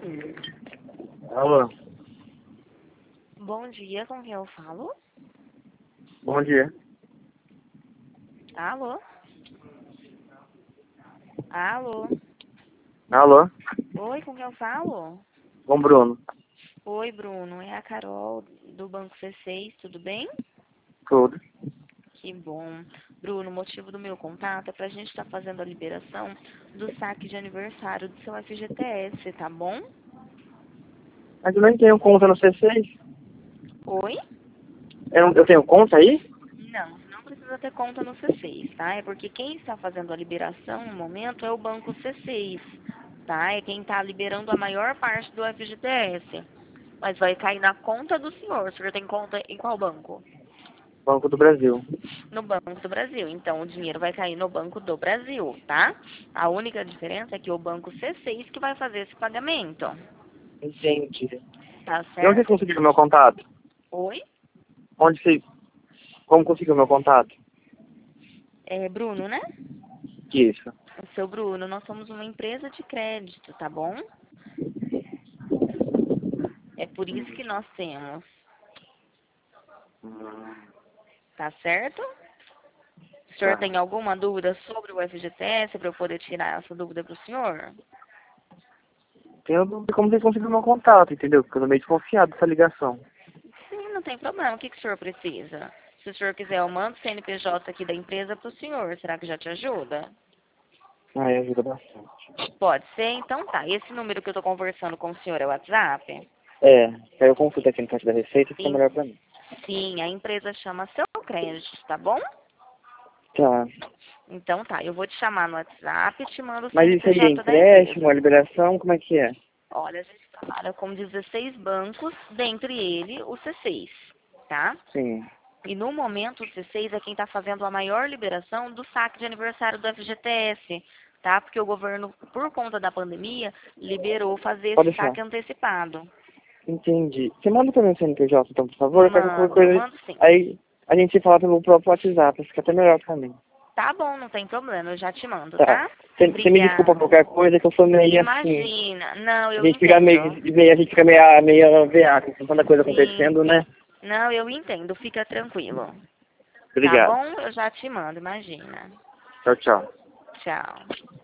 Alô, Bom dia, com quem eu falo? bom dia. Alô? Alô? Alô, Oi, com quem eu falo? com o Bruno. Oi, Bruno, é a Carol do Banco C6, tudo bem? Tudo. Que bom. Bruno, o motivo do meu contato é pra gente estar fazendo a liberação do saque de aniversário do seu FGTS, tá bom? Mas eu nem tenho conta no C6. Oi? Eu tenho conta aí? Não, não precisa ter conta no C6, tá? É porque quem está fazendo a liberação no momento é o Banco C6, tá? É quem está liberando a maior parte do FGTS. Mas vai cair na conta do senhor. O senhor tem conta em qual banco? Banco do Brasil. No Banco do Brasil. Então, o dinheiro vai cair no Banco do Brasil, tá? A única diferença é que o Banco C6 que vai fazer esse pagamento. Entendi. Tá E onde você certo? conseguiu meu contato? Oi? Onde você... Como conseguiu meu contato? É Bruno, né? Isso. O seu Bruno, nós somos uma empresa de crédito, tá bom? É por isso que nós temos. Tá certo? O senhor Tá. tem alguma dúvida sobre o FGTS para eu poder tirar essa dúvida para o senhor? Tenho dúvida como você conseguiu meu contato, entendeu? Porque eu tô meio desconfiado dessa ligação. Sim, não tem problema. O que o senhor precisa? Se o senhor quiser, eu mando o CNPJ aqui da empresa para o senhor. Será que já te ajuda? Ah, ajuda bastante. Pode ser? Então tá. Esse número que eu estou conversando com o senhor é o WhatsApp? É, aí eu consulto aqui no site da Receita e fica Sim, melhor pra mim. sim, a empresa chama Seu Crédito, tá bom? Tá. Então tá, eu vou te chamar no WhatsApp e te mando o Mas isso aí é CNPJ da empréstimo, a empresa. liberação, como é que é? Olha, a gente trabalha com 16 bancos, dentre ele o C6, tá? Sim. E no momento o C6 é quem está fazendo a maior liberação do saque de aniversário do FGTS, tá? Porque o governo, por conta da pandemia, liberou fazer Pode esse deixar. saque antecipado. Entendi. Você manda pra mim o CNPJ, então, por favor? Qualquer coisa. Mando sim. Aí a gente se fala pelo próprio WhatsApp, fica até melhor pra mim. Tá bom, não tem problema, eu já te mando, Tá. tá? Você me desculpa Obrigada. qualquer coisa, que eu sou meio assim. Imagina. Não, A eu gente fica entendo. a gente fica meio veaco, com tanta coisa Sim. acontecendo, né? Não, eu entendo, fica tranquilo. Tá Obrigado. bom? Eu já te mando, imagina. Tchau, tchau. Tchau.